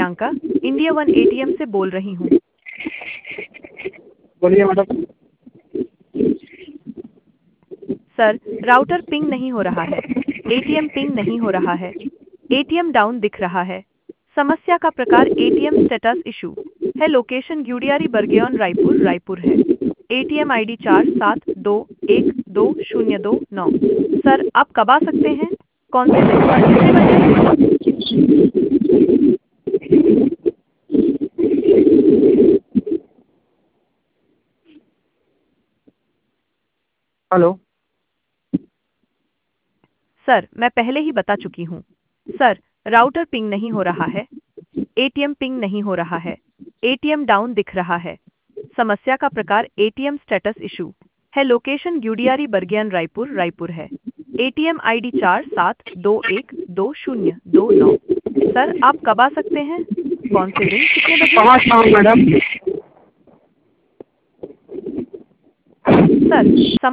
Priyanka, India one ATM से बोल रही हूँ। बोलिए मैडम। सर, राउटर पिंग नहीं हो रहा है। एटीएम पिंग नहीं हो रहा है। एटीएम डाउन दिख रहा है। समस्या का प्रकार एटीएम स्टेटस इशू है। लोकेशन यूडियारी बरगेन रायपुर रायपुर है। ATM ID 47212029। सर, आप कब आ सकते हैं? कौन से दिन और कितने बजे? हेलो। सर, मैं पहले ही बता चुकी हूँ। सर, राउटर पिंग नहीं हो रहा है। एटीएम पिंग नहीं हो रहा है। एटीएम डाउन दिख रहा है। समस्या का प्रकार एटीएम स्टेटस इशू है। लोकेशन यूडियारी बरगेन रायपुर रायपुर है। ATM ID 47212029। सर, आप कब आ सकते हैं? कौन से दिन, कितने बजे? कहाँ से मैडम? सर,